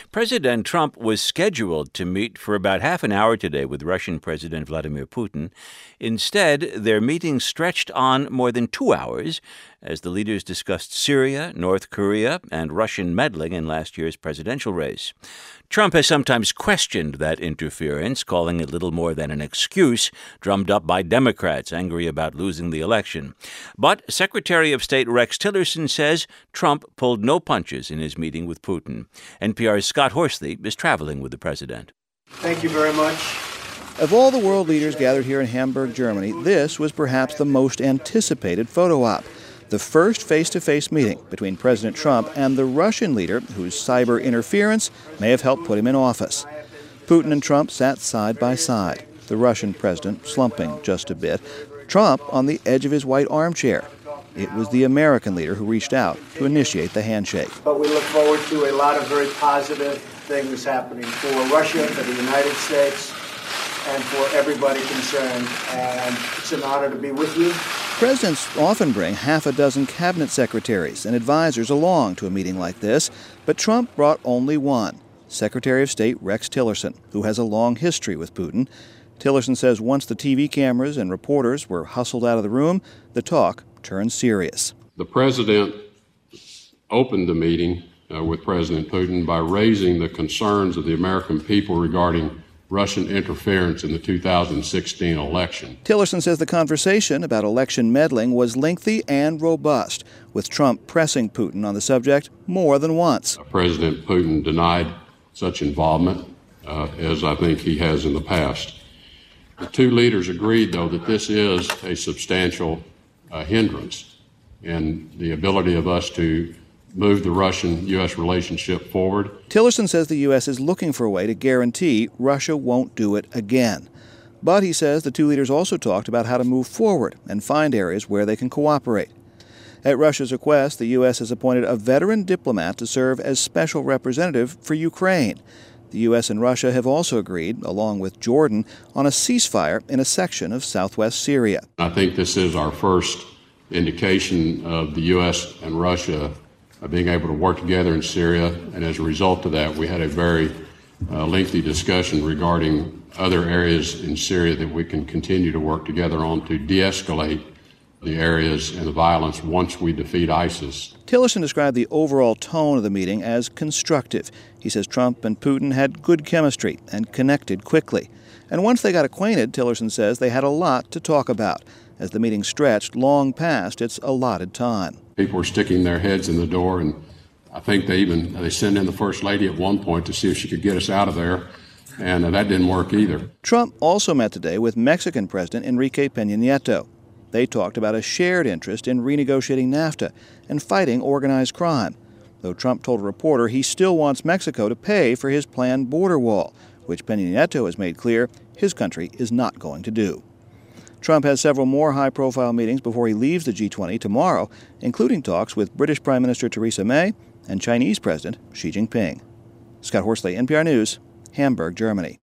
President Trump was scheduled to meet for about half an hour today with Russian President Vladimir Putin. Instead, their meeting stretched on more than 2 hours as the leaders discussed Syria, North Korea, and Russian meddling in last year's presidential race. Trump has sometimes questioned that interference, calling it little more than an excuse drummed up by Democrats angry about losing the election. But Secretary of State Rex Tillerson says Trump pulled no punches in his meeting with Putin. NPR's Scott Horsley is traveling with the president. Thank you very much. Of all the world leaders gathered here in Hamburg, Germany, this was perhaps the most anticipated photo op. The first face-to-face meeting between President Trump and the Russian leader whose cyber interference may have helped put him in office. Putin and Trump sat side by side, the Russian president slumping just a bit, Trump on the edge of his white armchair. It was the American leader who reached out to initiate the handshake. But we look forward to a lot of very positive things happening for Russia, for the United States, and for everybody concerned. And it's an honor to be with you. Presidents often bring half a dozen cabinet secretaries and advisors along to a meeting like this, but Trump brought only one, Secretary of State Rex Tillerson, who has a long history with Putin. Tillerson says once the TV cameras and reporters were hustled out of the room, the talk turned serious. The president opened the meeting with President Putin by raising the concerns of the American people regarding Russian interference in the 2016 election. Tillerson says the conversation about election meddling was lengthy and robust, with Trump pressing Putin on the subject more than once. President Putin denied such involvement, as I think he has in the past. The two leaders agreed, though, that this is a substantial hindrance in the ability of us to move the Russian-U.S. relationship forward. Tillerson says the U.S. is looking for a way to guarantee Russia won't do it again. But he says the two leaders also talked about how to move forward and find areas where they can cooperate. At Russia's request, the U.S. has appointed a veteran diplomat to serve as special representative for Ukraine. The U.S. and Russia have also agreed, along with Jordan, on a ceasefire in a section of southwest Syria. I think this is our first indication of the U.S. and Russia being able to work together in Syria, and as a result of that, we had a very lengthy discussion regarding other areas in Syria that we can continue to work together on to de-escalate the areas and the violence once we defeat ISIS. Tillerson described the overall tone of the meeting as constructive. He says Trump and Putin had good chemistry and connected quickly. And once they got acquainted, Tillerson says they had a lot to talk about, as the meeting stretched long past its allotted time. People were sticking their heads in the door, and I think they sent in the First Lady at one point to see if she could get us out of there, and that didn't work either. Trump also met today with Mexican President Enrique Peña Nieto. They talked about a shared interest in renegotiating NAFTA and fighting organized crime, though Trump told a reporter he still wants Mexico to pay for his planned border wall, which Peña Nieto has made clear his country is not going to do. Trump has several more high-profile meetings before he leaves the G20 tomorrow, including talks with British Prime Minister Theresa May and Chinese President Xi Jinping. Scott Horsley, NPR News, Hamburg, Germany.